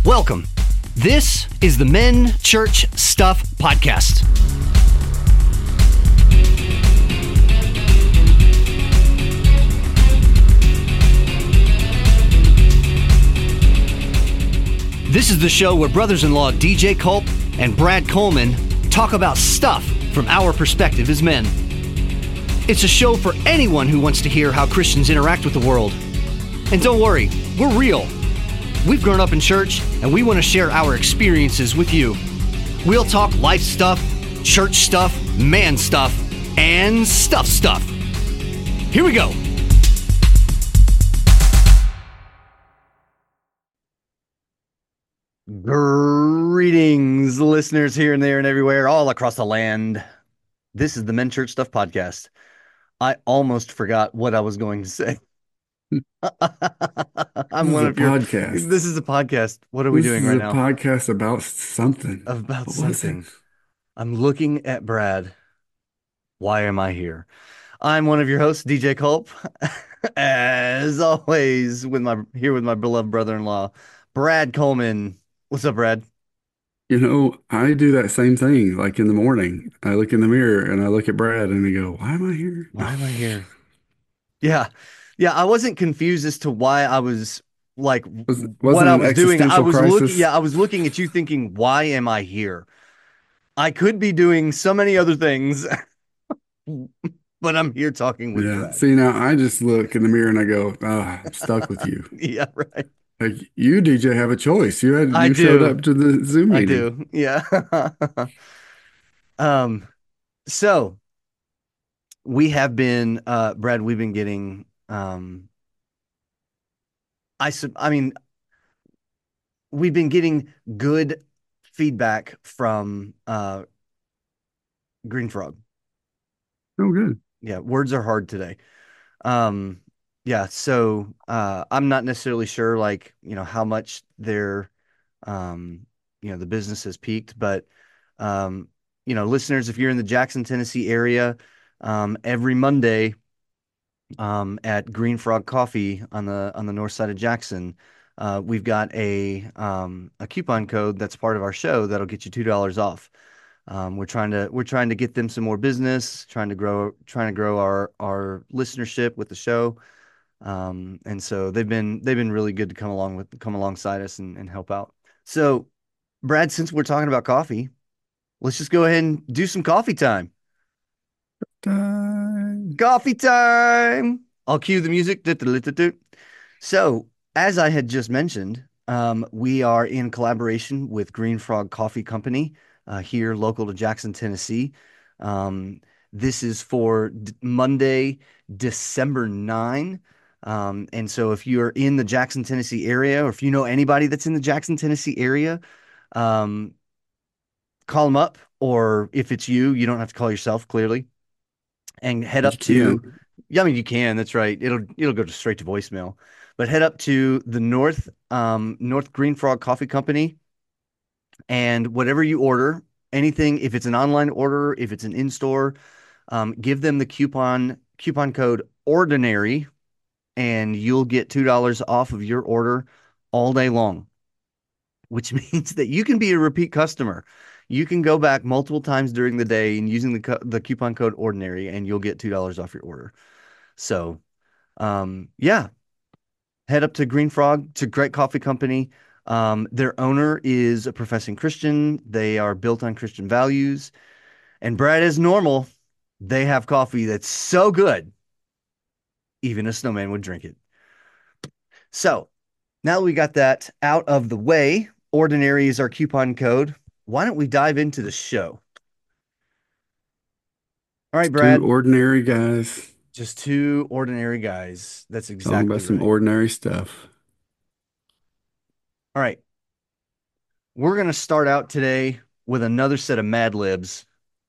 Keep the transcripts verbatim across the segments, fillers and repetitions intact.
Welcome. This is the Men Church Stuff Podcast. This is the show where brothers-in-law D J Culp and Brad Coleman talk about stuff from our perspective as men. It's a show for anyone who wants to hear how Christians interact with the world. And don't worry, we're real. We've grown up in church, and we want to share our experiences with you. We'll talk life stuff, church stuff, man stuff, and stuff stuff. Here we go. Greetings, listeners here and there and everywhere, all across the land. This is the Men Church Stuff Podcast. I almost forgot what I was going to say. I'm this one is of a your podcast. This is a podcast. What are we this doing is right a now? Podcast about something. About What was something. it? I'm looking at Brad. Why am I here? I'm one of your hosts, D J Culp. As always, with my here with my beloved brother-in-law, Brad Coleman. What's up, Brad? You know, I do that same thing. Like in the morning, I look in the mirror and I look at Brad and I go, "Why am I here? Why am I here?" Yeah. Yeah, I wasn't confused as to why I was like Was what wasn't I an was doing. I existential was looking, crisis?" yeah, I was looking at you thinking, why am I here? I could be doing so many other things, but I'm here talking with Yeah. Brad. See, now I just look in the mirror and I go, "Oh, I'm stuck with you." Yeah, right. Like you, D J, have a choice. You had I you showed do. up to the Zoom I meeting. do. Yeah. Um, so we have been uh Brad, we've been getting um I sub I mean, we've been getting good feedback from uh Green Frog. Oh, good. Yeah, words are hard today. Um, yeah, so uh, I'm not necessarily sure, like, you know, how much their, um, you know, the business has peaked, but, um, you know, listeners, if you're in the Jackson, Tennessee area, um, every Monday, um, at Green Frog Coffee on the on the north side of Jackson, uh, we've got a um, a coupon code that's part of our show that'll get you two dollars off. Um, we're trying to we're trying to get them some more business, trying to grow trying to grow our our listenership with the show. Um, and so they've been they've been really good to come along with come alongside us and, and help out. So, Brad, since we're talking about coffee, let's just go ahead and do some coffee time. Time. Coffee time. I'll cue the music. Du-du-du-du-du. So, as I had just mentioned, um, we are in collaboration with Green Frog Coffee Company uh, here local to Jackson, Tennessee. Um, this is for D- Monday, December ninth. Um, and so if you're in the Jackson, Tennessee area, or if you know anybody that's in the Jackson, Tennessee area, um, call them up. Or if it's you, you don't have to call yourself, clearly, and head But you up to, can. yeah, I mean, you can, that's right. It'll it'll go to straight to voicemail. But head up to the North um North Green Frog Coffee Company, and whatever you order, anything, if it's an online order, if it's an in-store, um, give them the coupon coupon code ordinary, and you'll get two dollars off of your order all day long, which means that you can be a repeat customer. You can go back multiple times during the day and using the co- the coupon code ordinary, and you'll get two dollars off your order. So, um, yeah, head up to Green Frog. It's a great coffee company. Um, their owner is a professing Christian. They are built on Christian values. And Brad, as normal, they have coffee that's so good, even a snowman would drink it. So now that we got that out of the way, ordinary is our coupon code. Why don't we dive into the show? All right, Two Brad, ordinary guys just two ordinary guys. That's talking about exactly some right. ordinary stuff. All right. We're going to start out today with another set of Mad Libs.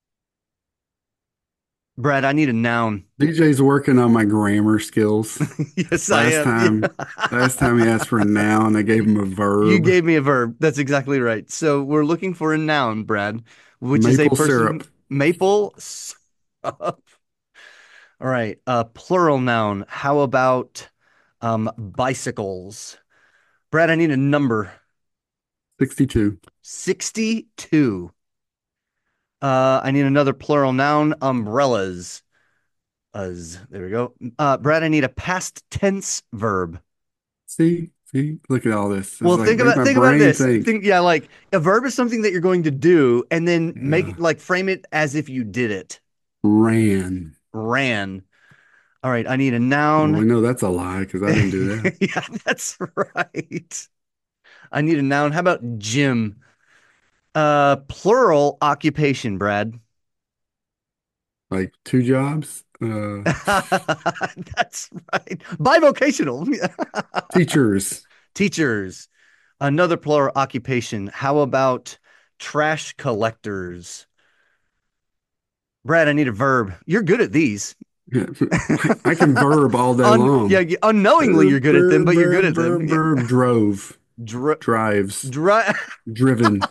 Brad, I need a noun. D J's working on my grammar skills. Yes, I Last am. Yeah. time, last time he asked for a noun, I gave him a You verb. gave me a verb. That's exactly right. So we're looking for a noun, Brad, which is a Maple person. syrup. Maple syrup. All right. A plural noun. How about um bicycles? Brad, I need a number. sixty-two. sixty-two. Uh, I need another plural noun. Umbrellas. Us. There we go. Uh, Brad, I need a past tense verb. See, see, look at all this. It's Well, like think make about my think about brain this. think. Think, yeah, like a verb is something that you're going to do, and then make Yeah. like frame it as if you did it. Ran. Ran. All right, I need a Well, we noun. know that's a lie because I didn't do that. Yeah, that's right. I need a noun. How about gym? Uh, plural occupation, Brad. Like two jobs. Uh, That's right. Bivocational. teachers. Teachers. Another plural occupation. How about trash collectors? Brad, I need a verb. You're good at these. Yeah. I, I can verb all day Un long. yeah, you- unknowingly you're Verb, good at them, verb, but you're good verb, at them. verb, verb. Drove. Dri Drives. dri Driven.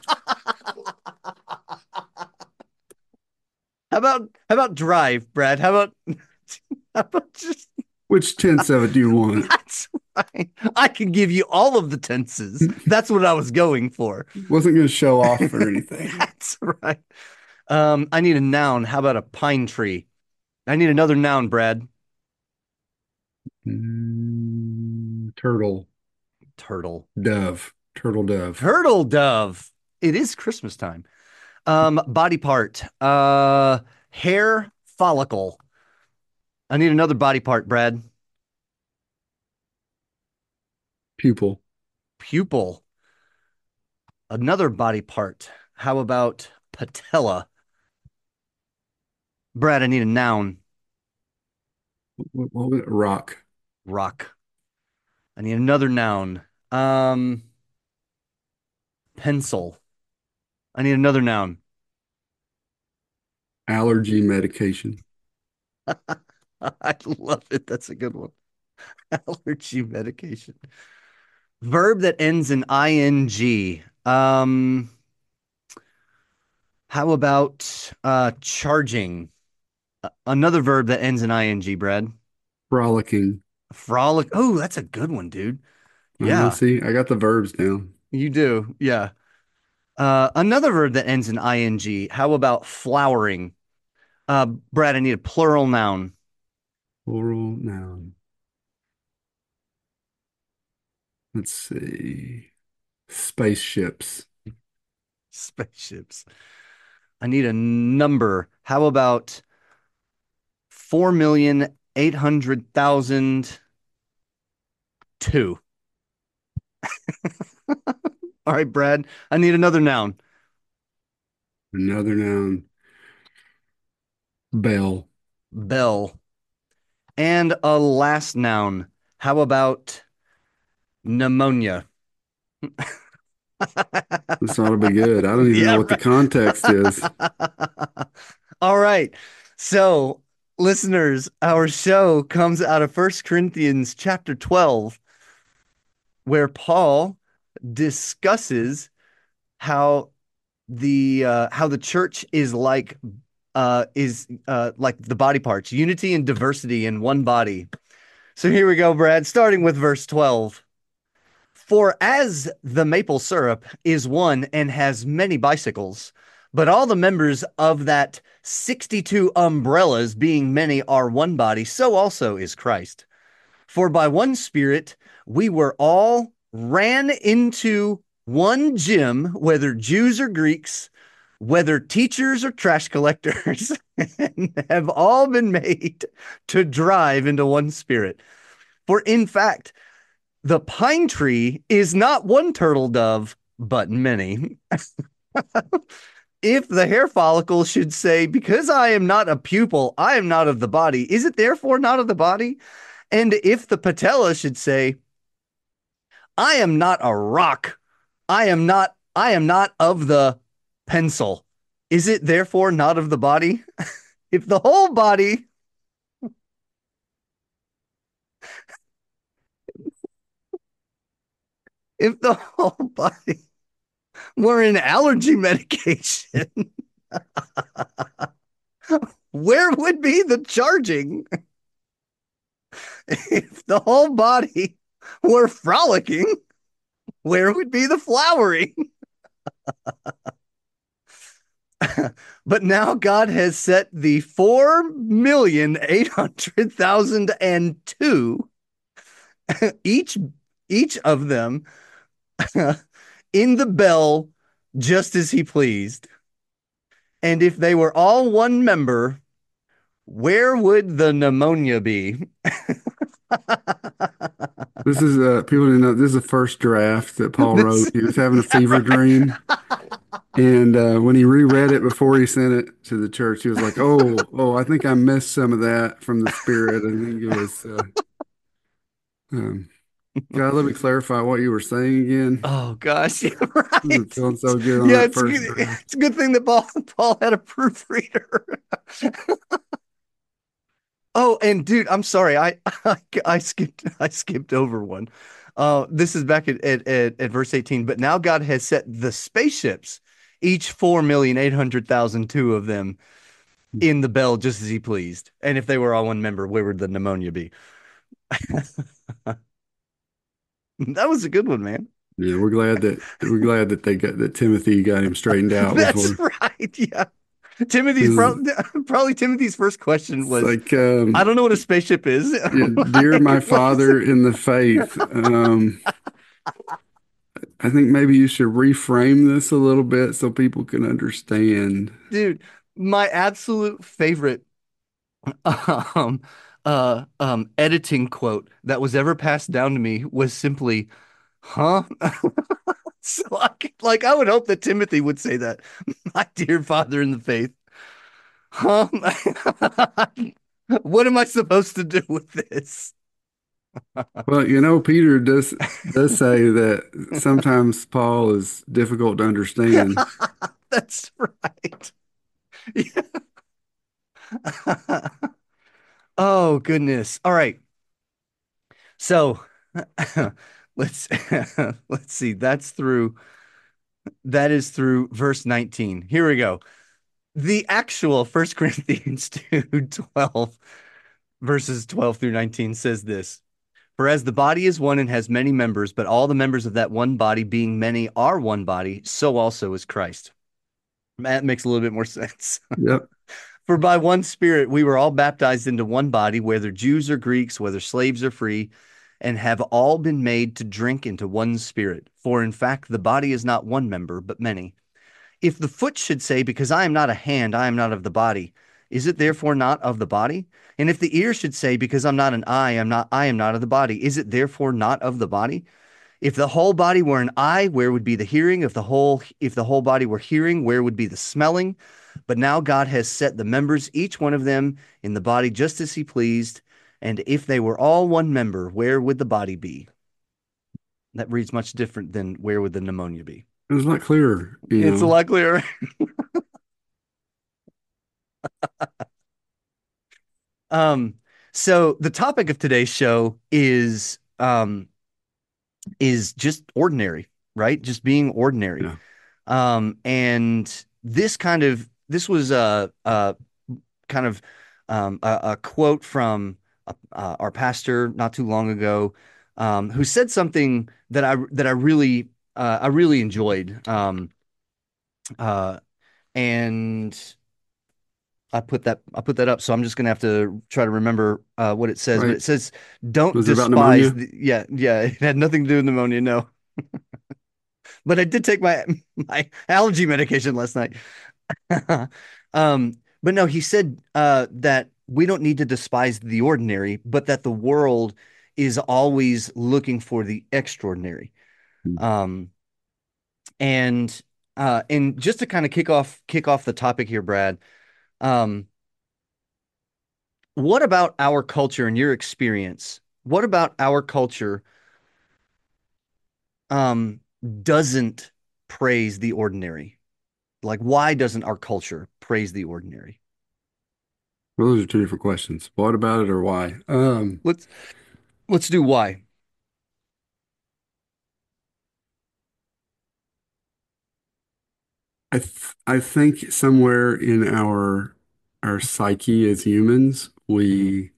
How about how about drive, Brad? How about how about just Which tense of it do you want? that's right. I can give you all of the tenses. That's what I was going for. Wasn't going to show off or anything. That's right. Um, I need a noun. How about a pine tree? I need another noun, Brad. Mm, turtle. Turtle. Dove. Turtle dove. Turtle dove. It is Christmas time. Um, body part. Uh, hair follicle. I need another body part, Brad. Pupil. Pupil. Another body part. How about patella? Brad, I need a noun. What, what was it? Rock. Rock. I need another noun. Um, pencil. I need another noun. Allergy medication. I love it. That's a good one. Allergy medication. Verb that ends in ing. Um, how about uh charging? A- Another verb that ends in ing, Brad. Frolicking. Frolic. Oh, that's a good one, dude. I know. Yeah, See, I got the verbs down. you do. Yeah. Uh, another verb that ends in ing. How about flowering? Uh, Brad, I need a plural noun. Plural noun. Let's see. Spaceships. Spaceships. I need a number. How about four million eight hundred thousand two? All right, Brad. I need another noun. Another noun. Bell. Bell. And a last noun. How about pneumonia? This ought to be good. I don't even know Yeah, what the context is. right. All right. So, listeners, our show comes out of First Corinthians chapter twelve, where Paul discusses how the uh, how the church is like uh, is uh, like the body parts, unity and diversity in one body. So here we go, Brad, starting with verse twelve. For as the maple syrup is one and has many bicycles, but all the members of that sixty-two umbrellas, being many, are one body, so also is Christ. For by one Spirit we were all ran into one gym, whether Jews or Greeks, whether teachers or trash collectors, and have all been made to drive into one Spirit. For in fact, the pine tree is not one turtle dove, but many. If the hair follicle should say, because I am not a pupil, I am not of the body, is it therefore not of the body? And if the patella should say, I am not a rock, I am not, I am not of the pencil, is it therefore not of the body? If the whole body, if the whole body were an allergy medication, where would be the charging? If the whole body were frolicking, where would be the flowering? But now God has set the four million eight hundred thousand and two, each each of them, in the bell just as he pleased. And if they were all one member, where would the pneumonia be? This is uh people didn't know this is the first draft that Paul This, wrote. He was having a yeah, fever right. dream. And uh, when he reread it before he sent it to the church, he was like, "Oh, oh, I think I missed some of that from the Spirit." I think it was. Uh, um, God, let me clarify what you were saying again. Oh gosh, yeah, I wasn't right. feeling so good on Yeah, that it's first good. draft. It's a good thing that Paul Paul had a proofreader. Oh, and dude, I'm sorry. I, I I skipped I skipped over one. Uh, this is back at, at, at, at verse eighteen. But now God has set the spaceships, each four million eight hundred thousand two of them, in the bell just as he pleased. And if they were all one member, where would the pneumonia be? That was a good one, man. Yeah, we're glad that we're glad that they got that Timothy got him straightened out That's before. right. Yeah. Timothy's It's, probably probably Timothy's first question it's was, like, I um, don't know what a spaceship is. yeah, dear Like, my what is father in the faith. Um, I think maybe you should reframe this a little bit so people can understand. dude, my absolute favorite um uh um editing quote that was ever passed down to me was simply, huh? So like, like I would hope that Timothy would say that. My dear father in the faith. Huh? What am I supposed to do with this? Well, you know, Peter does does say that sometimes Paul is difficult to understand. That's right. Yeah. Oh goodness. All right. So let's let's see. That's through that is through verse nineteen. Here we go. The actual First Corinthians two twelve, verses twelve through nineteen says this. For as the body is one and has many members, but all the members of that one body, being many, are one body, so also is Christ. That makes a little bit more sense. Yep. For by one Spirit we were all baptized into one body, whether Jews or Greeks, whether slaves or free, and have all been made to drink into one Spirit. For in fact, the body is not one member, but many. If the foot should say, because I am not a hand, I am not of the body, is it therefore not of the body? And if the ear should say, because I'm not an eye, I'm not, I am not of the body, is it therefore not of the body? If the whole body were an eye, where would be the hearing? If the whole if the whole body were hearing, where would be the smelling? But now God has set the members, each one of them, in the body just as he pleased. And if they were all one member, where would the body be? That reads much different than where would the pneumonia be? It was a lot clearer, you It's a know. lot clearer. Um, so the topic of today's show is um is just ordinary, right? Just being ordinary. Yeah. Um, and this kind of this was a, a kind of um, a, a quote from uh, uh, our pastor not too long ago, um, who said something that I that I really uh, I really enjoyed. Um, uh, and I put that I put that up, so I'm just gonna have to try to remember uh, what it says. But Right. it says, "Don't Was it about despise pneumonia? the." Yeah, yeah. It had nothing to do with pneumonia, no. But I did take my my allergy medication last night. Um, but no, he said uh, that we don't need to despise the ordinary, but that the world is always looking for the extraordinary. Um, and uh, and just to kind of kick off kick off the topic here, Brad. Um, what about our culture and your experience? What about our culture um, doesn't praise the ordinary? Like, why doesn't our culture praise the ordinary? Well, those are two different questions. What about it or why? Um, Let's let's do why. I th I think somewhere in our our psyche as humans, Mhm. we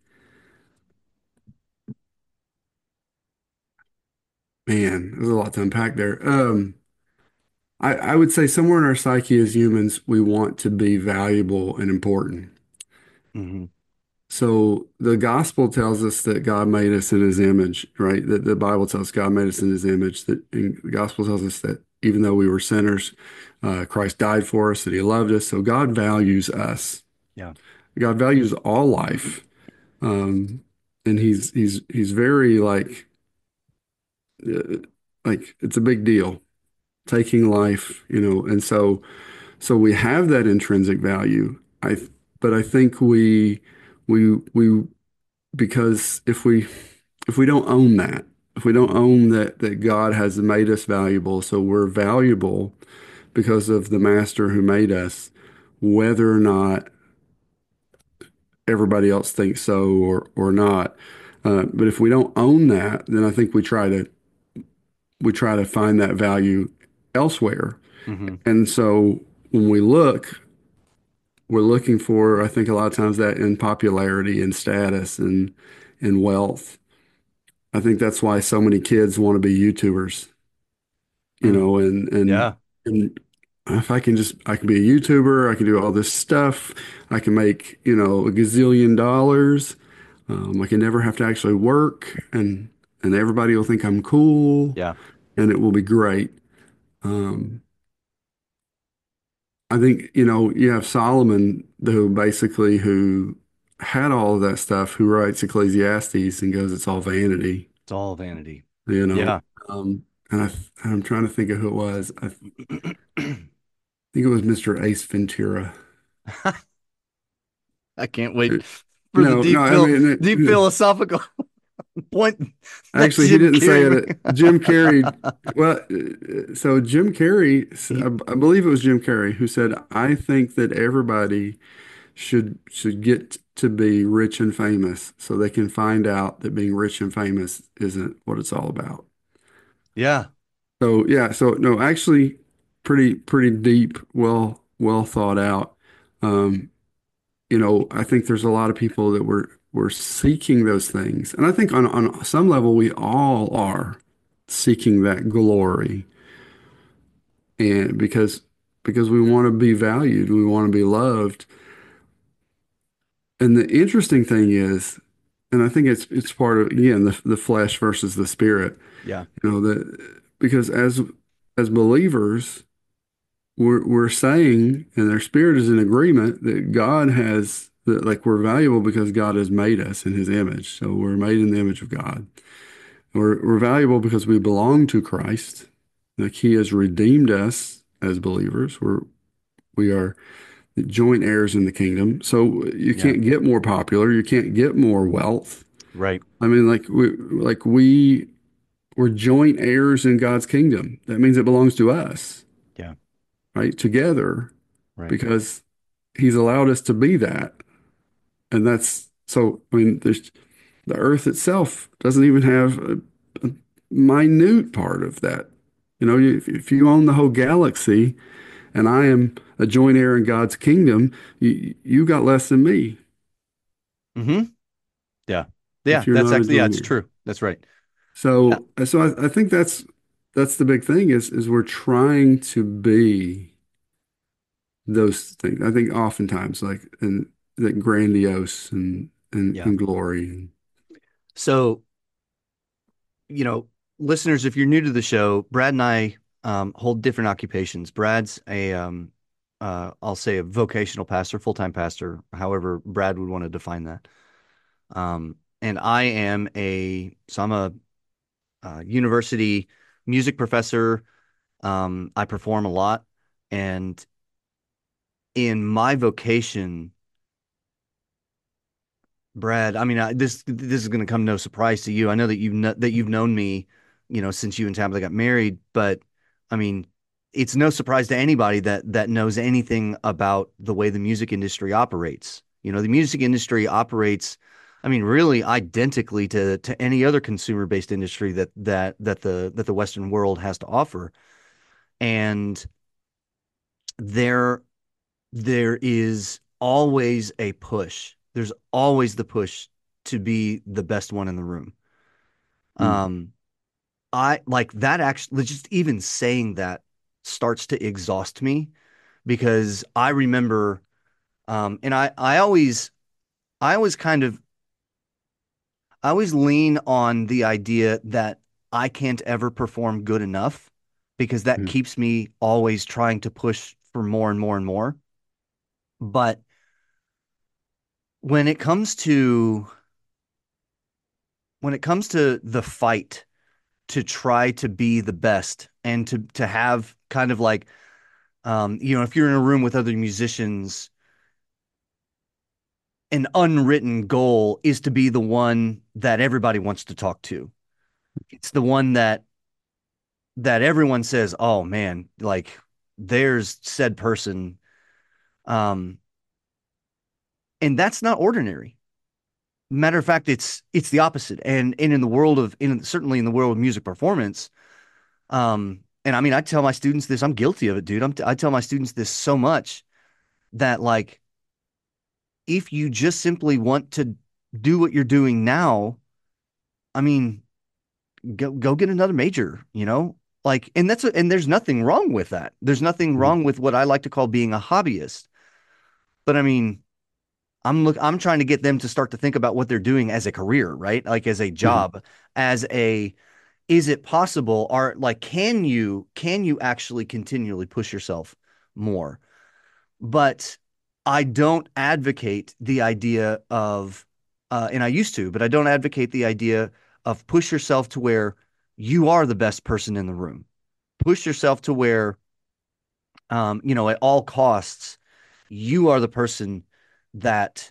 man, there's a lot to unpack there. Um, I, I would say somewhere in our psyche as humans, we want to be valuable and important. Hmm. So the gospel tells us that God made us in his image, right? That the Bible tells us God made us in his image. That and the gospel tells us that even though we were sinners, uh, Christ died for us, that he loved us. So God values us. Yeah. God values all life. Um, and he's he's he's very like uh, like it's a big deal taking life, you know. And so so we have that intrinsic value. I but I think we we we because if we if we don't own that, if we don't own that that God has made us valuable, so we're valuable because of the master who made us, whether or not everybody else thinks so or or not. Uh, but if we don't own that, then I think we try to we try to find that value elsewhere. Hmm. And so when we look, we're looking for, I think a lot of times that in popularity and status and and wealth. I think that's why so many kids want to be YouTubers, you Mm. know, and and Yeah. and if I can just I can be a YouTuber, I can do all this stuff, I can make, you know, a gazillion dollars. Um, I can never have to actually work, and and everybody will think I'm cool, Yeah. and it will be great. Um, I think, you know, you have Solomon who basically who had all of that stuff, who writes Ecclesiastes and goes, it's all vanity, It's all vanity. you know. Yeah. Um, and I, I'm trying to think of who it was. I think it was mister Ace Ventura. I can't wait for the No, no, deep I phil deep mean, philosophical point that actually, he Jim didn't say Carrey it. Jim Carrey, well, uh, so Jim Carrey, made. I, I believe it was Jim Carrey who said, I think that everybody should should get to be rich and famous so they can find out that being rich and famous isn't what it's all about. Yeah. So yeah, so no, actually pretty pretty deep, well well thought out. Um, you know, I think there's a lot of people that were were seeking those things. And I think on on some level we all are seeking that glory and because because we want to be valued, we want to be loved. And the interesting thing is, and I think it's it's part of again the the flesh versus the spirit. Yeah. You know that because as as believers, we're we're saying, and their spirit is in agreement that God has that like we're valuable because God has made us in His image. So we're made in the image of God. We're we're valuable because we belong to Christ. Like He has redeemed us as believers. We're we are joint heirs in the kingdom. So you Yeah. can't get more popular. You can't get more wealth. Right. I mean, like we like we we're joint heirs in God's kingdom. That means it belongs to us, Yeah. right? Together, Right. because He's allowed us to be that. And that's so, I mean, there's the earth itself doesn't even have a, a minute part of that. You know, if, if you own the whole galaxy and I am a joint heir in God's kingdom, you, you got less than me Hmm. Yeah. if Yeah. you're That's not a actually, yeah, joint it's heir. true. That's right. Yeah. So, so I, I think that's that's the big thing is is we're trying to be those things. I think oftentimes like and that grandiose and and, Yeah. and glory. So, you know, listeners, if you're new to the show, Brad and I um, hold different occupations. Brad's a, um, uh, I'll say a vocational pastor, full-time pastor, however Brad would want to define that. Um, and I am a, so I'm a, uh university music professor. Um, I perform a lot. And in my vocation, Brad, I mean, I, this this is going to come no surprise to you. I know that you've kn that you've known me, you know, since you and Tabitha got married, but I mean, it's no surprise to anybody that that knows anything about the way the music industry operates. You know, the music industry operates, I mean, really identically to to any other consumer-based industry that that that the that the Western world has to offer. And there there is always a push. There's always the push to be the best one in the room. Mm. Um, I like that actually, just even saying that starts to exhaust me because I remember, um, and I, I always, I always kind of, I always lean on the idea that I can't ever perform good enough because that Mm. keeps me always trying to push for more and more and more. But when it comes to, when it comes to the fight to try to be the best and to, to have kind of like, um, you know, if you're in a room with other musicians, an unwritten goal is to be the one that everybody wants to talk to. It's the one that that everyone says, "Oh man, like there's said person." Um, and that's not ordinary. Matter of fact, it's it's the opposite. And and in the world of in certainly in the world of music performance, um, and I mean, I tell my students this. I'm guilty of it, dude. I'm t- I tell my students this so much that like if you just simply want to do what you're doing now, I mean, go go get another major, you know? Like, and that's a, and there's nothing wrong with that. There's nothing Mm. wrong with what I like to call being a hobbyist. But I mean, I'm look I'm trying to get them to start to think about what they're doing as a career, right? Like as a Mhm. job, as a is it possible? Are like can you can you actually continually push yourself more? But I don't advocate the idea of, uh, and I used to, but I don't advocate the idea of push yourself to where you are the best person in the room. Push yourself to where, um, you know, at all costs, you are the person that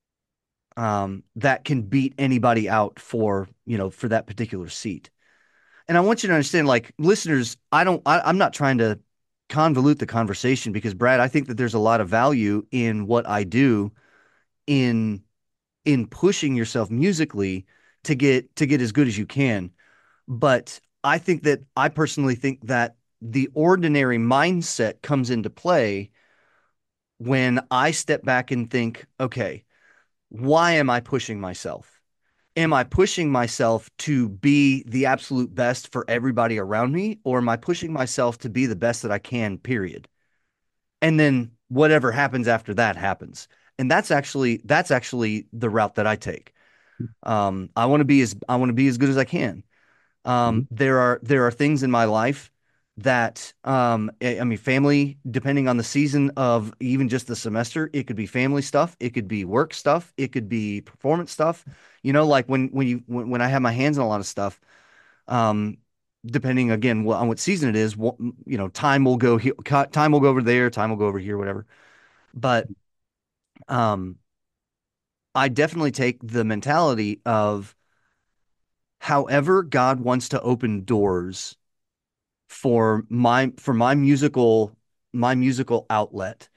um, that can beat anybody out for, you know, for that particular seat. And I want you to understand, like listeners, I don't, I, I'm not trying to convolute the conversation because Brad, I think that there's a lot of value in what I do in in pushing yourself musically to get to get as good as you can. But I think that I personally think that the ordinary mindset comes into play when I step back and think, okay, why am I pushing myself? Am I pushing myself to be the absolute best for everybody around me, or am I pushing myself to be the best that I can, period? And then whatever happens after that happens. And that's actually that's actually the route that I take. Um, I want to be as I want to be as good as I can. Um, Mhm. there are there are things in my life that um, I, I mean, family, depending on the season of even just the semester, it could be family stuff, it could be work stuff, it could be performance stuff. You know, like when when you when, when I have my hands on a lot of stuff, um, depending again wh- on what season it is, wh- you know, time will go here, time will go over there, time will go over here, whatever. But um, I definitely take the mentality of however God wants to open doors for my for my musical my musical outlet.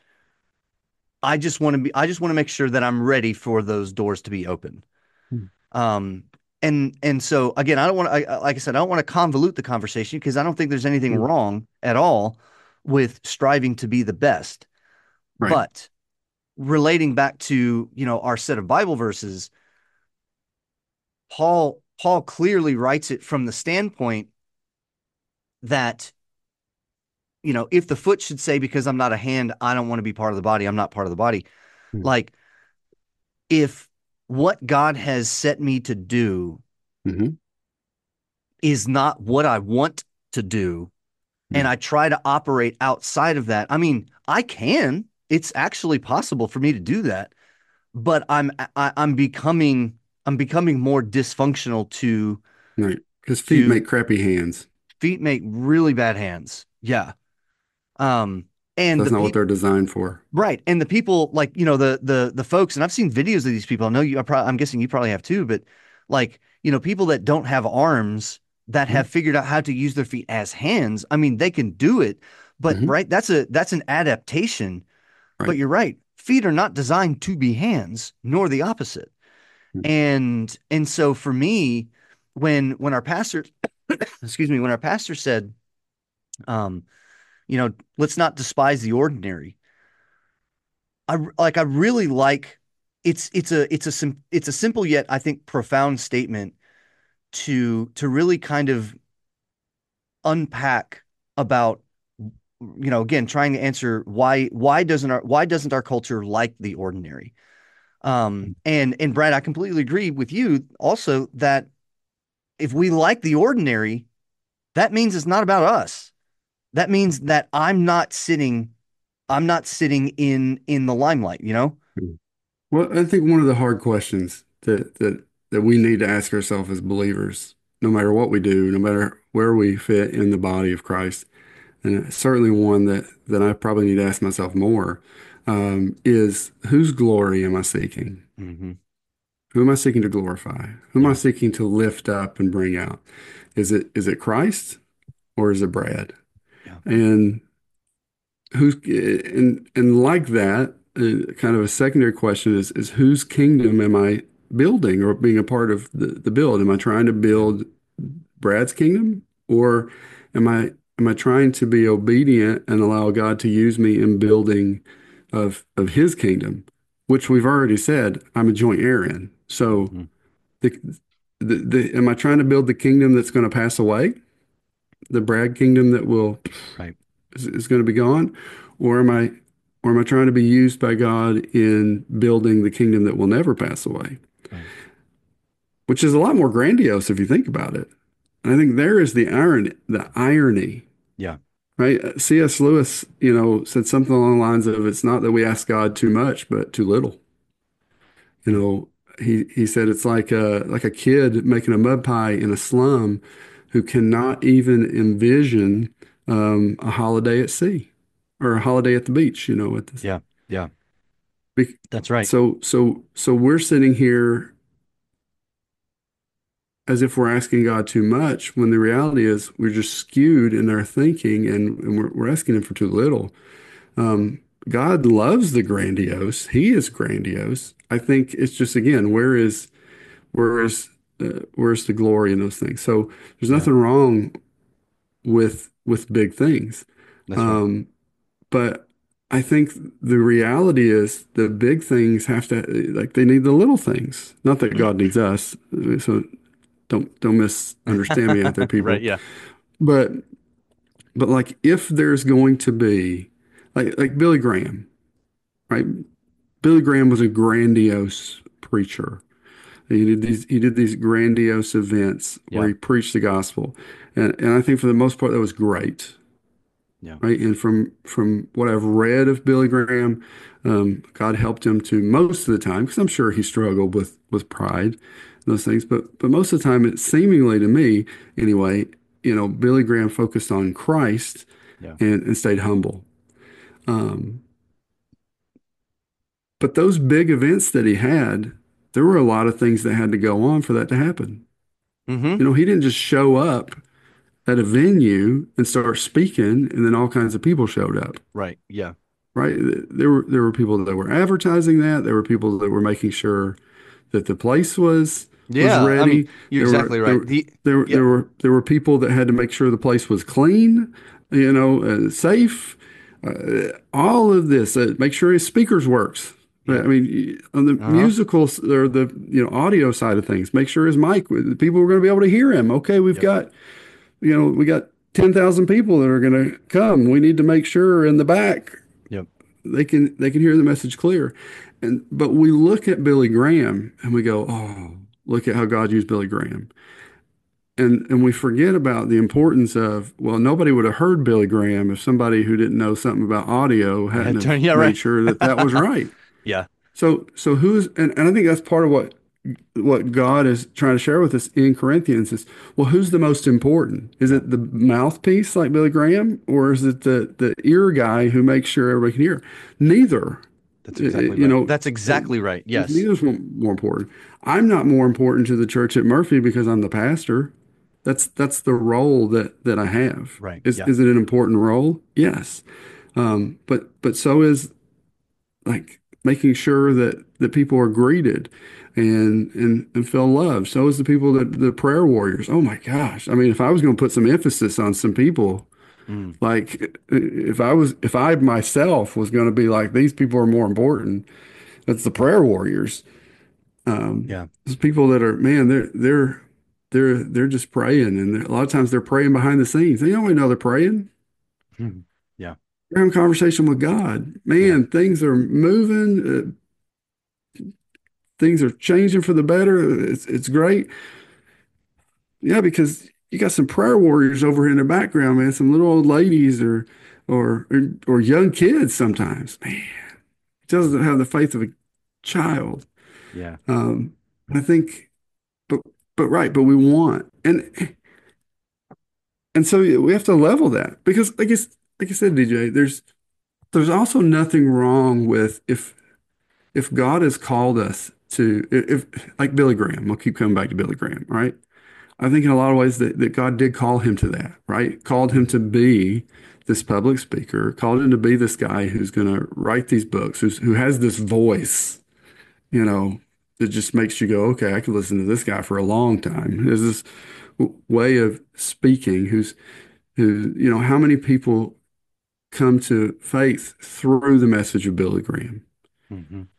I just want to be I just want to make sure that I'm ready for those doors to be open. Mhm. Um and and so again, I don't want to I, like I said, I don't want to convolute the conversation because I don't think there's anything Mhm. wrong at all with striving to be the best. Right. But relating back to, you know, our set of Bible verses, Paul Paul clearly writes it from the standpoint that, you know, if the foot should say, because I'm not a hand, I don't want to be part of the body, I'm not part of the body. Mhm. Like, if what God has set me to do Mhm. is not what I want to do, and Mhm. I try to operate outside of that, I mean, I can. It's actually possible for me to do that, but I'm I, I'm becoming I'm becoming more dysfunctional to Right. Because feet to make crappy hands. feet make really bad hands. Yeah. Um, So and that's the not what people they're designed for. Right. And the people like, you know, the the the folks, and I've seen videos of these people. I know you I probably I'm guessing you probably have too, but like, you know, people that don't have arms that Mhm. have figured out how to use their feet as hands. I mean, they can do it, but Mhm. right, that's a that's an adaptation. But Right. you're right. Feet are not designed to be hands, nor the opposite. Mhm. And and so for me, when when our pastor, excuse me, when our pastor said, um, you know, let's not despise the ordinary. I like I really like it's it's a it's a sim, it's a simple yet I think profound statement to to really kind of unpack about you know, again, trying to answer why why doesn't our why doesn't our culture like the ordinary? Um, and and Brad, I completely agree with you also that if we like the ordinary, that means it's not about us. That means that I'm not sitting I'm not sitting in in the limelight, you know? Well, I think one of the hard questions that that that we need to ask ourselves as believers, no matter what we do, no matter where we fit in the body of Christ, and it's certainly one that that I probably need to ask myself more, um, is whose glory am I seeking? Hmm. Who am I seeking to glorify? Who am I Yeah. seeking to lift up and bring out? Is it is it Christ or is it Brad? Yeah. And who's and and like that, uh, kind of a secondary question is is whose kingdom am I building or being a part of the, the build? Am I trying to Yeah. build Brad's kingdom, or am I am I trying to be obedient and allow God to use me in building of of His kingdom, which we've already said I'm a joint heir in. So Hmm. the, the, the am I trying to build the kingdom that's going to pass away, the Brad kingdom that will Right. is, is going to be gone, or am I or am I trying to be used by God in building the kingdom that will never pass away, Right. which is a lot more grandiose if you think about it. And I think there is the irony, the irony, Yeah. right? C S. Lewis, you know, said something along the lines of it's not that we ask God too much, but too little. You Hmm. know, he he said it's like a like a kid making a mud pie in a slum who cannot even envision um, a holiday at sea or a holiday at the beach, you know, at this. Yeah. Yeah. Be- That's right. So so so we're sitting here as if we're asking God too much when the reality is we're just skewed in our thinking and, and we're, we're asking him for too little. Um, God loves the grandiose. He is grandiose. I think it's just again, where is where is uh, where's the glory in those things? So there's Yeah. nothing wrong with with big things. That's right. Um, but I think the reality is the big things have to like they need the little things. Not that God needs us. So don't don't misunderstand me out there, Right. people. Yeah. But but like if there's going to be like like Billy Graham, right? Billy Graham was a grandiose preacher. He did these he did these grandiose events where Yeah. he preached the gospel. And and I think for the most part that was great. Yeah. Right. And from from what I've read of Billy Graham, um, God helped him to most of the time, because I'm sure he struggled with with pride, those things. But but most of the time, it seemingly to me, anyway, you know, Billy Graham focused on Christ Yeah. and, and stayed humble. Um, but those big events that he had, there were a lot of things that had to go on for that to happen. Hmm. You know, he didn't just show up at a venue and start speaking, and then all kinds of people showed up. Right. Yeah. Right? There were there were people that were advertising that. There were people that were making sure that the place was was Yeah. I mean, ready. you're There were exactly right. there The there yeah. there were there were people that had to make sure the place was clean, you know, uh, safe. Uh, all of this, uh, make sure his speakers works. I Yeah. mean, on the Uh-huh. musical s- or the you know audio side of things, make sure his mic, the people were going to be able to hear him. Okay, we've Yep. got you know we got ten thousand people that are going to come. We need to make sure in the back Yep. they can they can hear the message clear. And but we look at Billy Graham and we go, oh, look at how God used Billy Graham. And and we forget about the importance of, well, nobody would have heard Billy Graham if somebody who didn't know something about audio hadn't Had to- have Yeah. made Right. sure that that was right. Yeah. So so who's and, and I think that's part of what what God is trying to share with us in Corinthians is, well, who's the most important? Is Yeah. it the mouthpiece like Billy Graham, or is it the the ear guy who makes sure everybody can hear? Neither. That's Uh, exactly You right. know, That's exactly right. Yes. neither's more, more important. I'm not more important to the church at Murphy because I'm the pastor. That's that's the role that that I have. Right. Is Yeah. is it an important role? Yes. Um, but but so is like making sure that that people are greeted and and and feel loved. So is the people that the prayer warriors. Oh my gosh. I mean, if I was going to put some emphasis on some people, Mm. like if I was if I myself was going to be like these people are more important, that's the prayer warriors. Um, Yeah. those people that are man, they're they're they're they're just praying, and they're- a lot of times they're praying behind the scenes. They don't even know they're praying. Mhm. Yeah. You're having a conversation with God. Yeah. Man, things are moving. Uh, things are changing for the better. It's it's great. Yeah, because you got some prayer warriors over here in the background, man. Some little old ladies or or or, or young kids sometimes. Man, it doesn't have the faith of a child. Yeah. Um, I think, but but right, but we want and and so we have to level that because, like I, s- like I said, D J, there's there's also nothing wrong with if if God has called us to if like Billy Graham, we'll keep coming back to Billy Graham, right? I think in a lot of ways that, that God did call him to that, right? Called him Mhm. to be this public speaker, called him to be this guy who's going to write these books, who's, who has this voice, you know, that just makes you go, okay, I could listen to this guy for a long time. There's this w- way of speaking who's, who, you know, how many people come to faith through the message of Billy Graham? Mhm.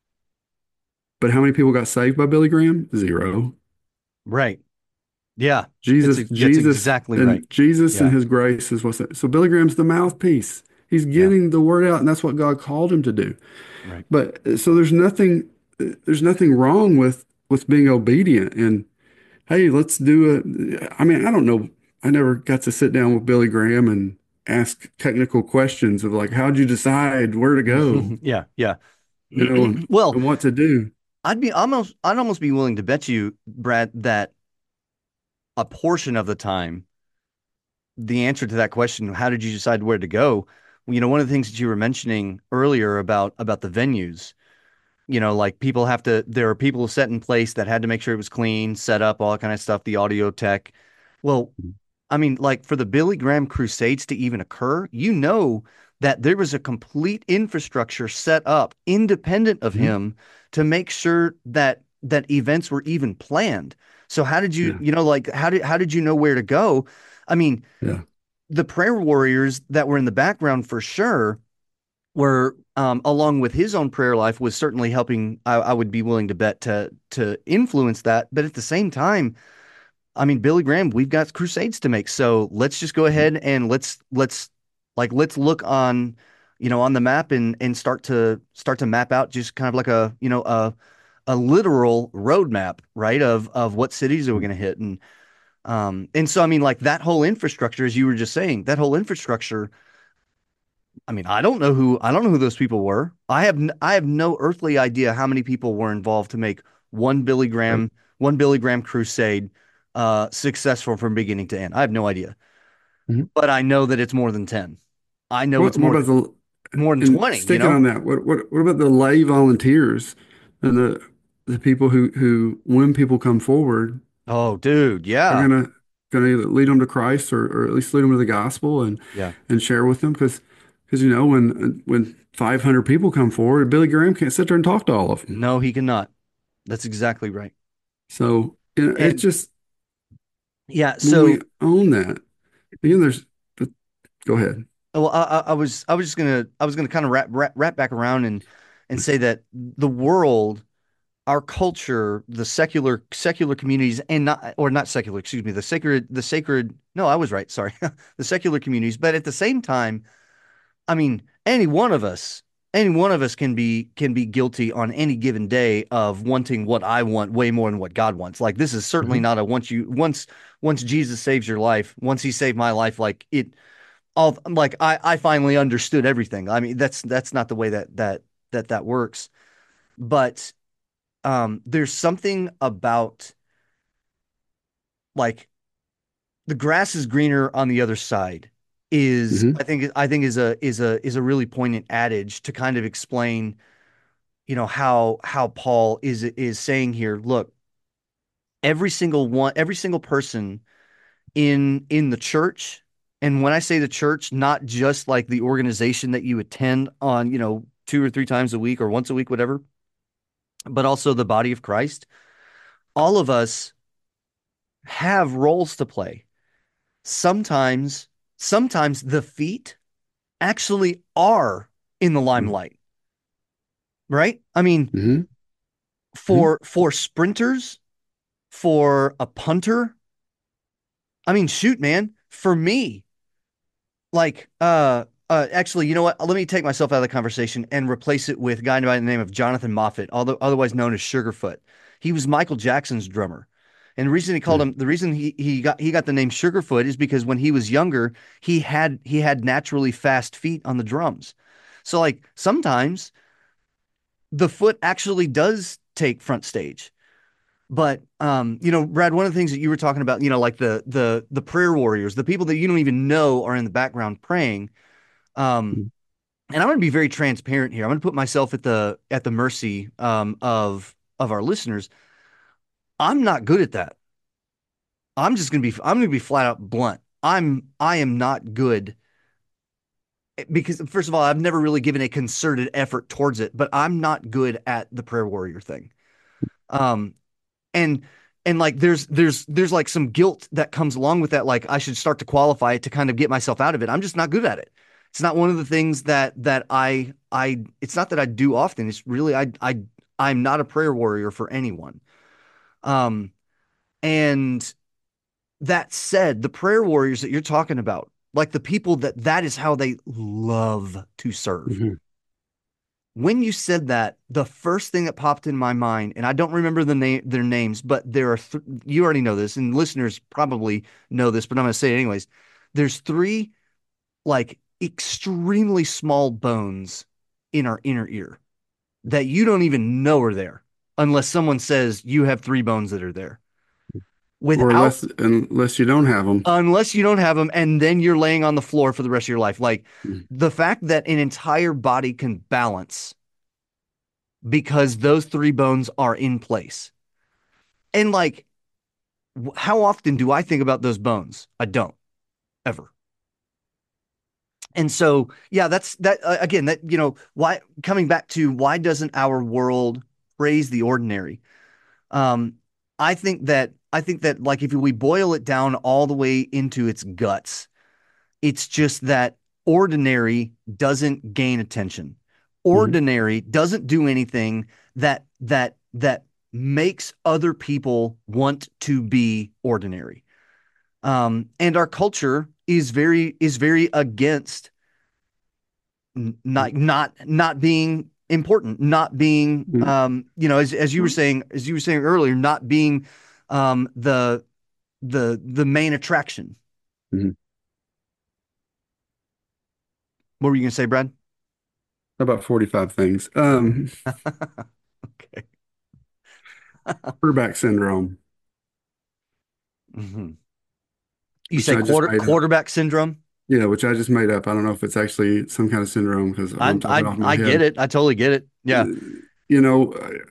But how many people got saved by Billy Graham? Zero. Right. Yeah. It's Jesus, a, that's Jesus, exactly right. and Jesus and Yeah. his grace is what's that. So Billy Graham's the mouthpiece. He's Yeah. getting the word out, and that's what God called him to do. Right. But uh, so there's nothing, uh, there's nothing wrong with with being obedient. And hey, let's do a. I mean, I don't know. I never got to sit down with Billy Graham and ask technical questions of like, how'd you decide where to go, Yeah. Yeah. you know, and, Well, and what to do. I'd be almost I'd almost be willing to bet you, Brad, that a portion of the time, the answer to that question, how did you decide where to go? You know, one of the things that you were mentioning earlier about about the venues, you know, like people have to, there are people set in place that had to make sure it was clean, set up, all that kind of stuff, the audio tech. Well, I mean, like for the Billy Graham Crusades to even occur, you know that there was a complete infrastructure set up independent of Mhm. him to make sure that that events were even planned. So how did you, Yeah, you know, like how did how did you know where to go? I mean, yeah. the prayer warriors that were in the background for sure were um, along with his own prayer life was certainly helping. I, I would be willing to bet to to influence that. But at the same time, I mean, Billy Graham, we've got crusades to make. So let's just go ahead and let's let's like let's look on, you know, on the map and and start to start to map out just kind of like a, you know, a a literal roadmap, right? Of of what cities are we going to hit. And um and so I mean like that whole infrastructure, as you were just saying, that whole infrastructure, I mean, I don't know who I don't know who those people were. I have n- I have no earthly idea how many people were involved to make one Billy Right. Graham one Billy Graham crusade uh successful from beginning to end. I have no idea. Mhm. But I know that it's more than ten. I know What it's what more about than the more than and twenty, you sticking know? on that, what what what about the lay volunteers and the the people who who when people come forward Oh, dude, are yeah. gonna gonna either lead them to Christ or, or at least lead them to the gospel and Yeah. and share with them because because you know when when five hundred people come forward, Billy Graham can't sit there and talk to all of them. No, he cannot. That's exactly right. So you know, it's And just yeah, when we so own that, again, there's but go ahead. well, I, I I was I was just gonna I was gonna kind of wrap, wrap wrap back around and and say that the world, our culture, the secular secular communities, and not or not secular, excuse me, the sacred the sacred. No, I was right. Sorry, the secular communities. But at the same time, I mean, any one of us, any one of us can be can be guilty on any given day of wanting what I want way more than what God wants. Like this is certainly Mhm. not a once you once once Jesus saves your life, once He saved my life, like it all like I I finally understood everything. I mean, that's that's not the way that that that that works. But um, there's something about like the grass is greener on the other side is Mhm. I think I think is a is a is a really poignant adage to kind of explain, you know, how how Paul is is saying here, look, every single one, every single person in in the church, and when I say the church, not just like the organization that you attend on, you know, two or three times a week or once a week, whatever, but also the body of Christ, all of us have roles to play. Sometimes, sometimes the feet actually are in the limelight, right? I mean, Mhm. Mhm. for for sprinters, for a punter, I mean, shoot, man, for me, like uh Uh, actually, you know what? Let me take myself out of the conversation and replace it with a guy by the name of Jonathan Moffett, although otherwise known as Sugarfoot. He was Michael Jackson's drummer. And the reason he called Yeah. him, the reason he, he got he got the name Sugarfoot is because when he was younger, he had he had naturally fast feet on the drums. So like sometimes the foot actually does take front stage. But um, you know, Brad, one of the things that you were talking about, you know, like the the the prayer warriors, the people that you don't even know are in the background praying. Um, and I'm going to be very transparent here. I'm going to put myself at the at the mercy um, of of our listeners. I'm not good at that. I'm just going to be I'm going to be flat out blunt. I'm I am not good because first of all, I've never really given a concerted effort towards it, but I'm not good at the prayer warrior thing. Um, and and like there's there's there's like some guilt that comes along with that. Like I should start to qualify it to kind of get myself out of it. I'm just not good at it. It's not one of the things that that I I it's not that I do often. It's really I I I'm not a prayer warrior for anyone. Um and that said, the prayer warriors that you're talking about, like the people that that is how they love to serve. Mhm. When you said that, the first thing that popped in my mind, and I don't remember the name their names, but there are th- you already know this, and listeners probably know this, but I'm going to say it anyways. There's three like extremely small bones in our inner ear that you don't even know are there unless someone says you have three bones that are there. Or Without unless unless you don't have them. unless you don't have them, and then you're laying on the floor for the rest of your life. Like Mhm. the fact that an entire body can balance because those three bones are in place. And like, how often do I think about those bones? I don't ever. And so, yeah, that's that uh, again, that, you know, why coming back to why doesn't our world praise the ordinary? Um, I think that, I think that like if we boil it down all the way into its guts, it's just that ordinary doesn't gain attention. Mhm. Ordinary doesn't do anything that that that makes other people want to be ordinary. Um, and our culture is very is very against not not not being important, not being Mhm. um, you know, as as you were saying, as you were saying earlier, not being um, the the the main attraction. Mhm. What were you gonna say, Brad? About forty-five things. Um, Okay. quarterback syndrome, Mhm. You which say I just quarter made up. quarterback syndrome? Yeah, which I just made up. I don't know if it's actually some kind of syndrome because I I'm talking I off my I get head. it. I totally get it. Yeah. Uh, You know, I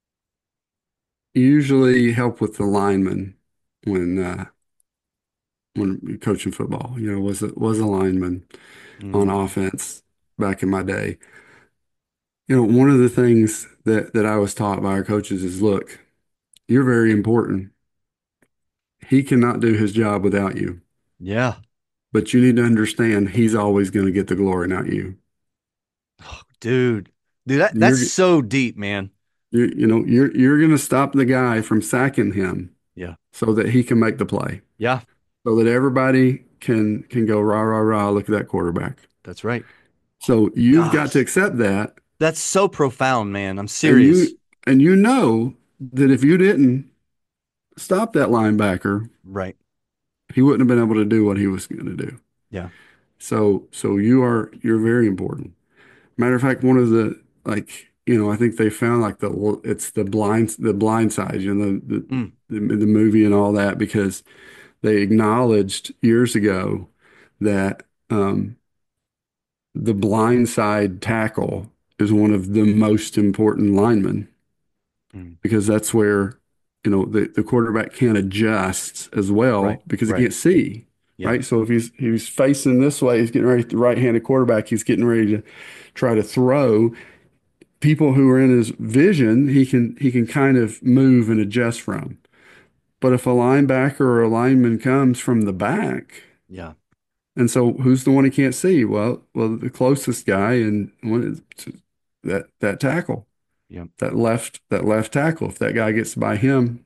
usually help with the lineman when uh, when coaching football. You know, was a, was a lineman on Hmm. offense back in my day. You know, one of the things that that I was taught by our coaches is, look, you're very important. He cannot do his job without you, Yeah. but you need to understand he's always going to get the glory, not you. Dude. Dude, that that's You're so deep, man. you you know you're you're going to stop the guy from sacking him Yeah. so that he can make the play, Yeah, so that everybody can can go rah rah rah. Look at that quarterback. that's right. So you've got to Gosh. accept that, That's so profound, man. I'm and serious. you and you know that if you didn't stop that linebacker, Right. he wouldn't have been able to do what he was going to do. Yeah. So so you are you're very important. Matter of fact, one of the like you know I think they found like the it's the blind the blind side, you know, the Mm, the, the, the movie and all that, because they acknowledged years ago that um, the blind side tackle is one of the most important linemen, mm. because that's where you know the, the quarterback can't adjust as Right. well because he Right. can't see. Yeah. Right. So if he's he's facing this way, he's getting ready, the right-handed quarterback, he's getting ready to try to throw. People who are in his vision, he can he can kind of move and adjust from. But if a linebacker or a lineman comes from the back, Yeah. and so who's the one he can't see? Well, well, the closest guy and one is that that tackle, Yeah. that left that left tackle. If that guy gets by him,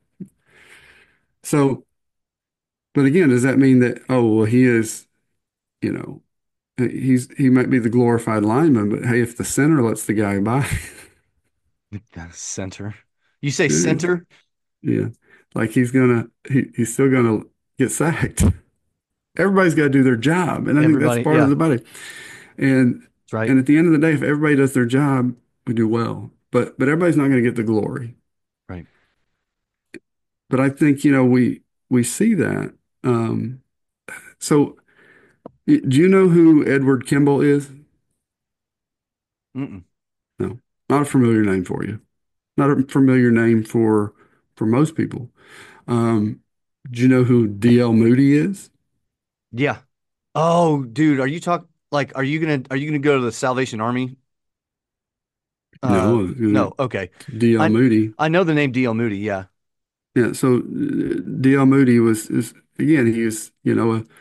so but again, does that mean that, oh well, he is, you know? He's he might be the glorified lineman, but hey, if the center lets the guy by, Center. You say yeah, center? yeah, like he's gonna he, he's still gonna get sacked. Everybody's got to do their job, and I think that's Everybody, part of yeah, the body. And that's right. and at the end of the day, if everybody does their job, we do well. But but everybody's not going to get the glory. Right. But I think, you know, we we see that. Um, so y- do you know who Edward Kimball is? Mm-mm. No, not a familiar name for you. Not a familiar name for for most people. Um, do you know who D L Moody is? Yeah. Oh, dude, are you talk like are you gonna are you gonna go to the Salvation Army? Uh, No, uh, no, okay. D L I Moody. I know the name D L Moody, yeah. Yeah, so uh, D L Moody was is again he was you know a,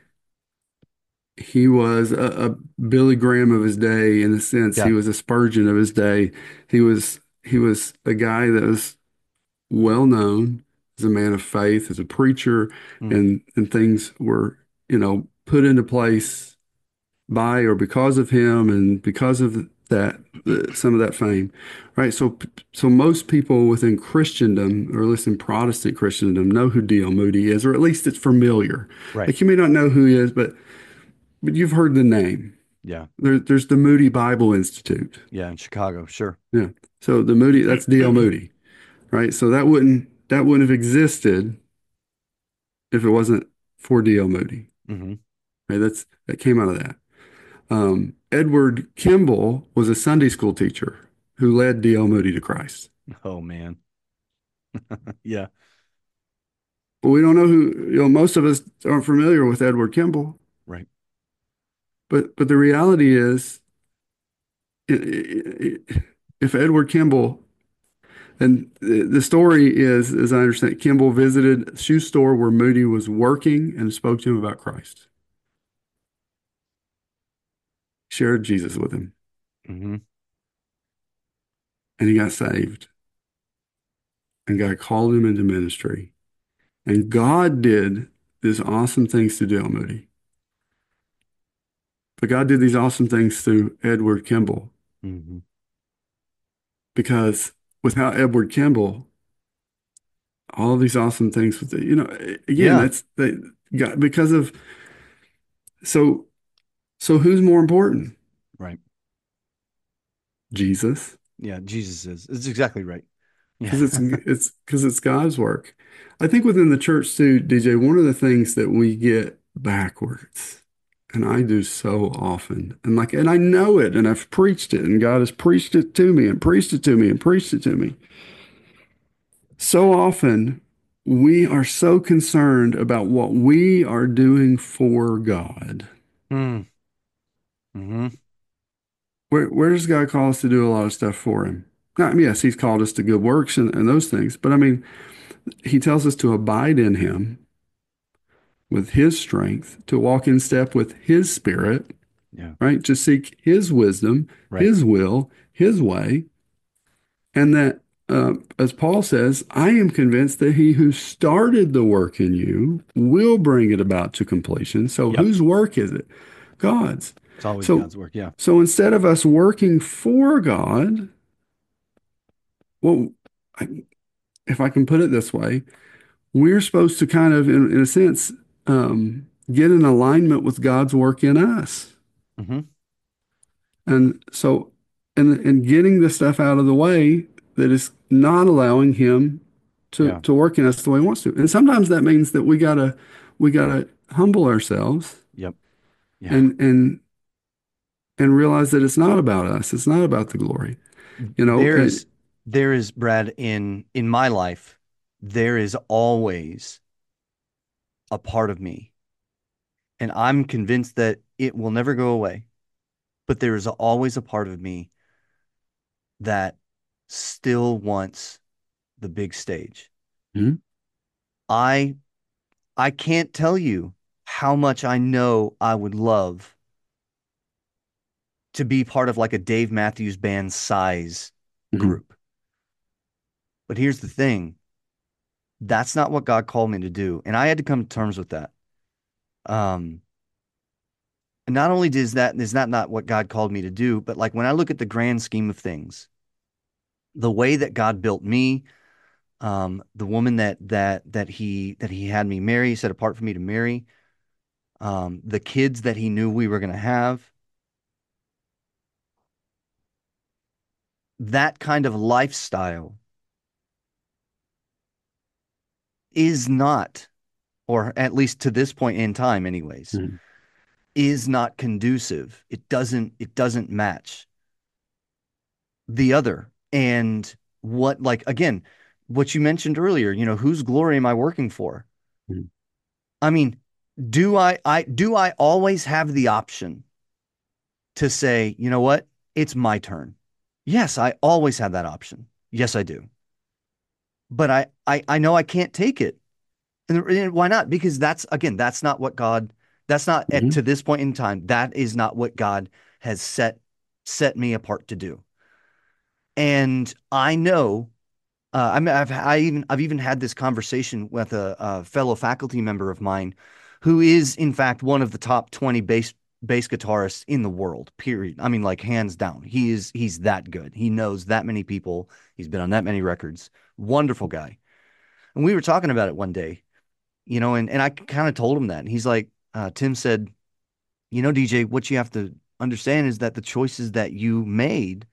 he was a, a Billy Graham of his day in a sense. He Yeah. was a Spurgeon of his day. He was he was a guy that was well known as a man of faith, as a preacher, Mm, and and things were, you know, put into place by or because of him and because of that the, some of that fame, right? So so most people within Christendom, or at least in Protestant Christendom, know who D L Moody is, or at least it's familiar. right. Like you may not know who he is, but but you've heard the name. Yeah. There, there's the Moody Bible Institute. Yeah, in Chicago, sure. Yeah. So the Moody, that's D L Moody, right? So that wouldn't that wouldn't have existed if it wasn't for D L Moody. Hmm. Right? That's that came out of that. Um, Edward Kimball was a Sunday school teacher who led D L Moody to Christ. Oh man. Yeah, But we don't know who, you know, most of us aren't familiar with Edward Kimball. right. But but the reality is, i- i- i- if Edward Kimball, and the the story is, as I understand, Kimball visited a shoe store where Moody was working and spoke to him about Christ, shared Jesus with him, Hmm. and he got saved. And God called him into ministry. And God did these awesome things to Dale Moody. But God did these awesome things through Edward Kimball Hmm. because without Edward Kimball, all of these awesome things with the, you know, again, Yeah, that's they got because of so so who's more important? right. Jesus. Yeah, Jesus is. It's exactly right. Yeah. Because it's it's because it's God's work. I think within the church too, D J, one of the things that we get backwards, and I do so often, and like, and I know it, and I've preached it, and God has preached it to me, and preached it to me, and preached it to me. So often, we are so concerned about what we are doing for God. Mm. Hmm. Where where does God call us to do a lot of stuff for Him? Now, yes, He's called us to good works and, and those things, but I mean, He tells us to abide in Him with his strength, to walk in step with his spirit, Yeah, right? To seek his wisdom, right. his will, his way. And that, uh, as Paul says, I am convinced that he who started the work in you will bring it about to completion. So Yep. whose work is it? God's. It's always So, God's work. Yeah. so instead of us working for God, well, I, if I can put it this way, we're supposed to kind of, in, in a sense, um, get in alignment with God's work in us. Hmm. And so, and and getting the stuff out of the way that is not allowing him to Yeah. to work in us the way he wants to. And sometimes that means that we gotta we gotta humble ourselves Yep. Yeah. and and and realize that it's not about us. It's not about the glory. You know, There and is there is Brad in in my life, there is always a part of me, and I'm convinced that it will never go away, but there is always a part of me that still wants the big stage. Mhm. I I can't tell you how much I know I would love to be part of like a Dave Matthews Band size Mhm. group. But here's the thing, that's not what God called me to do, and I had to come to terms with that. Um, not only is that is that not what God called me to do, but like when I look at the grand scheme of things, the way that God built me, um, the woman that that that he that he had me marry, set apart for me to marry, um, the kids that he knew we were going to have, that kind of lifestyle is not, or at least to this point in time, anyways, Mhm. is not conducive. It doesn't it doesn't match the other. And what, like, again, what you mentioned earlier, you know, whose glory am I working for? Mhm. I mean, do I I do I always have the option to say, you know what? It's my turn. Yes, I always have that option. Yes, I do. But I I, I know I can't take it. And, and why not? Because that's, again, that's not what God, that's not at Mhm. to this point in time, that is not what God has set set me apart to do. And I know, uh, I mean, I've I even I've even had this conversation with a, a fellow faculty member of mine, who is in fact one of the top twenty bass bass guitarists in the world. Period. I mean, like hands down. He is he's that good. He knows that many people. He's been on that many records. Wonderful guy. And we were talking about it one day, you know, and and I kind of told him that. And he's like, uh, Tim said, you know, D J, what you have to understand is that the choices that you made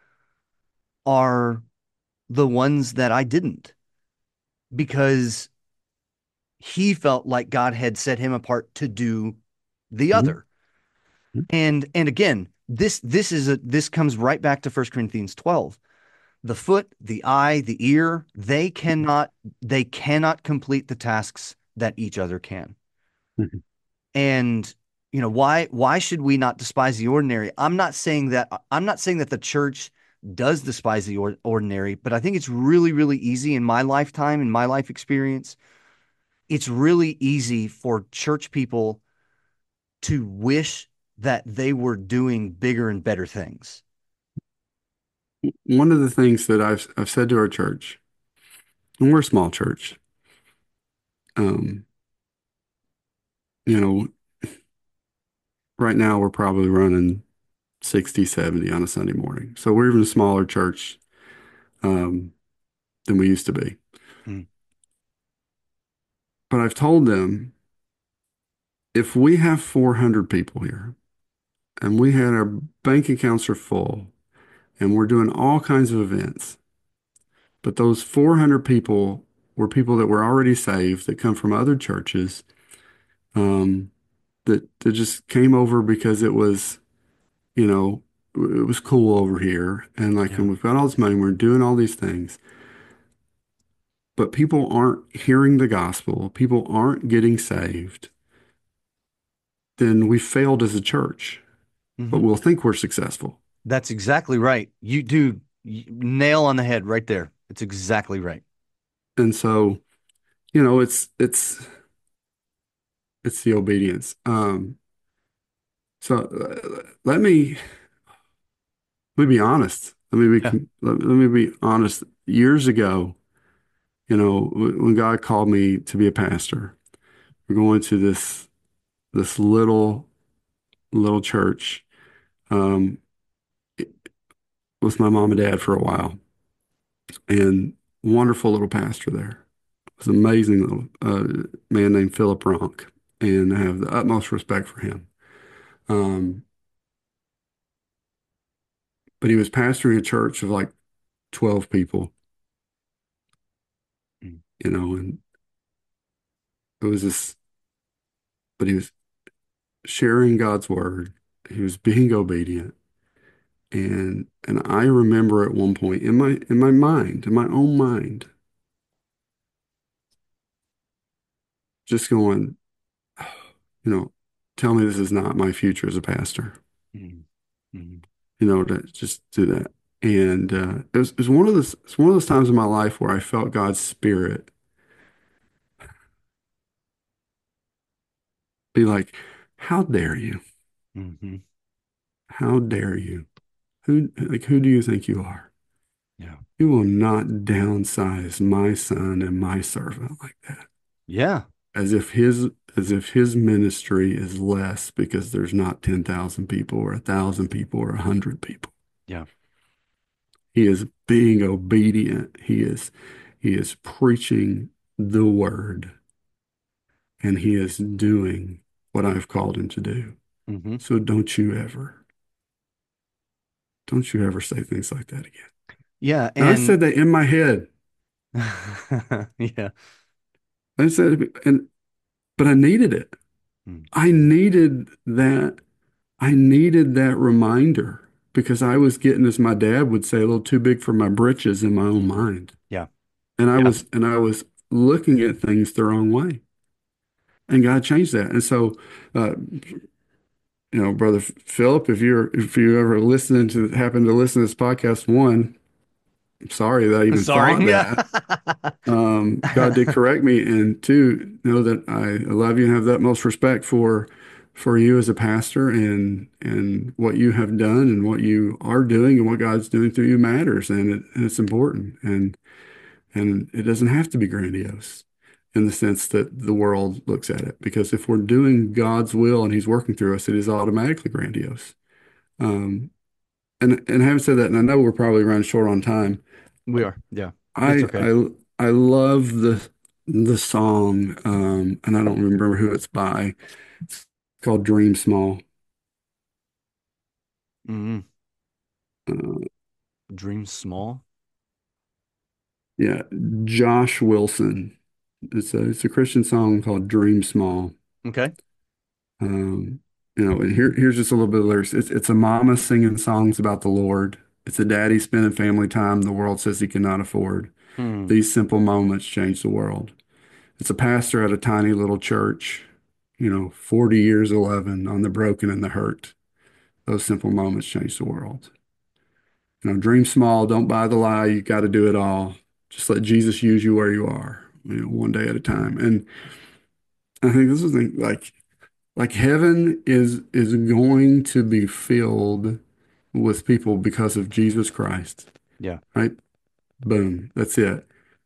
are the ones that I didn't, because he felt like God had set him apart to do the Mhm. other. And and again, this this is a this comes right back to First Corinthians twelve. The foot, the eye, the ear, they cannot they cannot complete the tasks that each other can. Mhm. And you know, why why should we not despise the ordinary? I'm not saying that I'm not saying that the church does despise the or ordinary, but I think it's really, really easy in my lifetime, in my life experience, it's really easy for church people to wish that they were doing bigger and better things. One of the things that I've I've said to our church, and we're a small church, um, you know, right now we're probably running sixty, seventy on a Sunday morning. So we're even a smaller church um, than we used to be. Mm, But I've told them if we have four hundred people here and we had our bank accounts are full and we're doing all kinds of events, but those four hundred people were people that were already saved that come from other churches um, that, that just came over because it was, you know, it was cool over here. And like, yeah. and we've got all this money, we're doing all these things, but people aren't hearing the gospel, people aren't getting saved, then we failed as a church, but Hmm. we'll think we're successful. That's exactly right. You do you, nail on the head right there. It's exactly right. And so, you know, it's it's it's the obedience. Um, so uh, let me let me be honest. Let me Yeah. be let, let me be honest. Years ago, you know, w- when God called me to be a pastor, we're going to this this little little church um, with my mom and dad for a while, and wonderful little pastor there. It was an amazing little uh, man named Philip Ronk, and I have the utmost respect for him. Um, but he was pastoring a church of like twelve people, Mm, you know, and it was this, but he was sharing God's word. He was being obedient. And and I remember at one point in my in my mind, in my own mind, just going, you know, tell me this is not my future as a pastor, mm, mm, you know, to just do that. And uh, it was, it was one of those it's one of those times in my life where I felt God's spirit be like, how dare you? hmm. How dare you? Who like who do you think you are? Yeah. You will not downsize my son and my servant like that. Yeah. as if his as if his ministry is less because there's not ten thousand people or a thousand people or a hundred people. Yeah. He is being obedient. He is he is preaching the word and he is doing what I've called him to do. Hmm. So don't you ever, don't you ever say things like that again. Yeah. Now I And said that in my head. yeah. I said, and but I needed it. Mm. I needed that. I needed that reminder because I was getting, as my dad would say, a little too big for my britches in my own mind. Yeah. And I Yeah. was, and I was looking at things the wrong way. And God changed that. And so, uh, you know, Brother Philip, if you're, if you ever listening to, happen to listen to this podcast, one, I'm sorry that I even Sorry. thought Yeah. that. Um, God did correct me, and two, know that I love you and have the utmost respect for for you as a pastor and and what you have done and what you are doing and what God's doing through you matters, and, it, and it's important, and and it doesn't have to be grandiose in the sense that the world looks at it, because if we're doing God's will and He's working through us, it is automatically grandiose. Um, and and having said that, and I know we're probably running short on time, We are. Yeah. It's I okay. I I love the the song, um, and I don't remember who it's by. It's called Dream Small. Hmm. Uh, Dream small. yeah, Josh Wilson. It's a it's a Christian song called Dream Small. Okay. Um, you know, and here here's just a little bit of lyrics. It's it's a mama singing songs about the Lord. It's a daddy spending family time the world says he cannot afford. Hmm. These simple moments change the world. It's a pastor at a tiny little church, you know, forty years eleven on the broken and the hurt. Those simple moments change the world. You know, dream small, don't buy the lie, you got to do it all. Just let Jesus use you where you are, you know, one day at a time. And I think this is the, like like heaven is is going to be filled with people because of Jesus Christ, Yeah. right? Boom, that's it.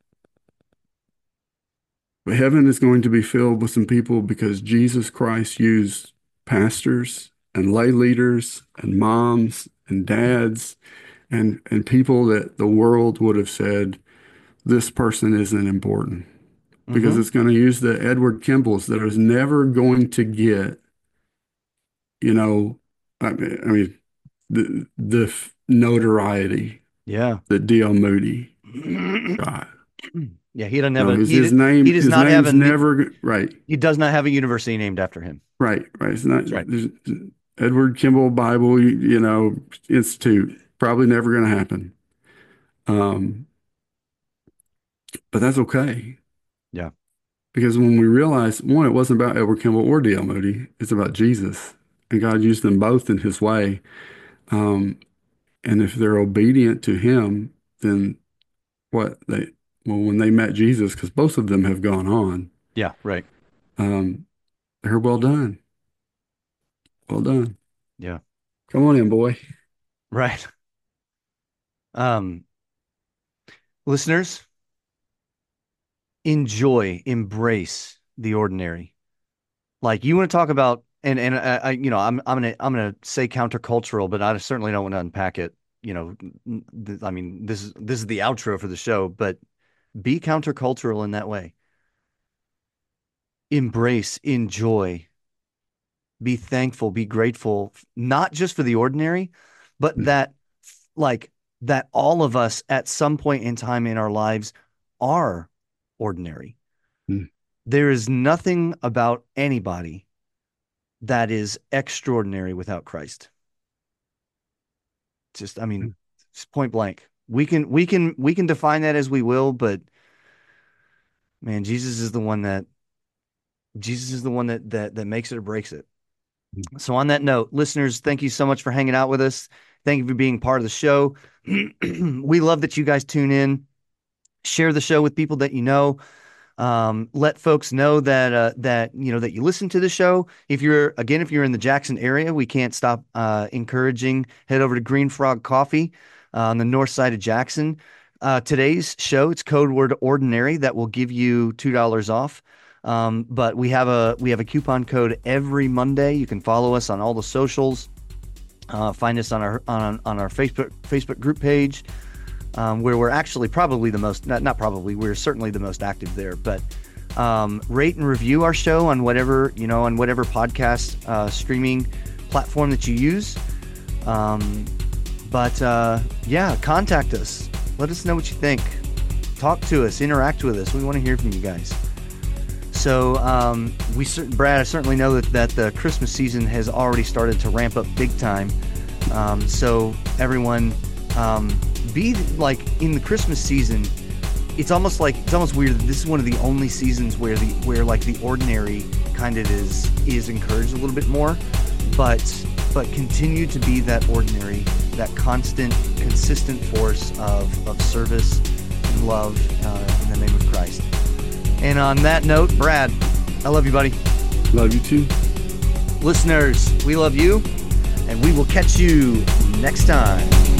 But heaven is going to be filled with some people because Jesus Christ used pastors and lay leaders and moms and dads and and people that the world would have said this person isn't important, because Hmm. it's going to use the Edward Kimball's that is never going to get, you know, I mean, I mean the the notoriety Yeah. that D L Moody got. Yeah. He doesn't have No, a his he. his d- He name does his not have name's a. never right. He does not have a university named after him. Right, right. It's not That's right. there's Edward Kimball Bible, you, you know, Institute. Probably never going to happen. Um, but that's okay, Yeah. because when we realize, one, it wasn't about Edward Kimball or D L Moody, it's about Jesus, and God used them both in His way. Um, and if they're obedient to Him, then what they well, when they met Jesus, because both of them have gone on, Yeah. Right. um, they're well done, well done. Yeah. Come on in, boy. Right. Um, listeners, enjoy, embrace the ordinary. Like you want to talk about, and and I, I you know, I'm I'm gonna I'm gonna say countercultural, but I certainly don't want to unpack it. You know, th- I mean, this is this is the outro for the show, but be countercultural in that way. Embrace, enjoy, be thankful, be grateful, not just for the ordinary, but that like that all of us at some point in time in our lives are ordinary. Mm-hmm. There is nothing about anybody that is extraordinary without Christ. Just, I mean, just point blank. We can we can we can define that as we will, but man, Jesus is the one that Jesus is the one that that that makes it or breaks it. So on that note, listeners, thank you so much for hanging out with us. Thank you for being part of the show. We love that you guys tune in. Share the show with people that you know. Um, let folks know that uh, that you know that you listen to the show. If you're again, if you're in the Jackson area, we can't stop uh, encouraging. Head over to Green Frog Coffee uh, on the north side of Jackson. Uh, today's show, it's code word ordinary, that will give you two dollars off. Um, but we have a we have a coupon code every Monday. You can follow us on all the socials. Uh, find us on our on on our Facebook Facebook group page, um, where we're actually probably the most not not probably we're certainly the most active there. But um, rate and review our show on whatever you know on whatever podcast uh, streaming platform that you use. Um, but uh, yeah, contact us. Let us know what you think. Talk to us. Interact with us. We want to hear from you guys. So um, we, Brad, I certainly know that, that the Christmas season has already started to ramp up big time. Um, so everyone, um, be like in the Christmas season. It's almost like it's almost weird that this is one of the only seasons where the where like the ordinary kind of is is encouraged a little bit more, but but continue to be that ordinary, that constant, consistent force of of service and love uh, in the name of Christ. And on that note, Brad, I love you, buddy. Love you too. Listeners, we love you, and we will catch you next time.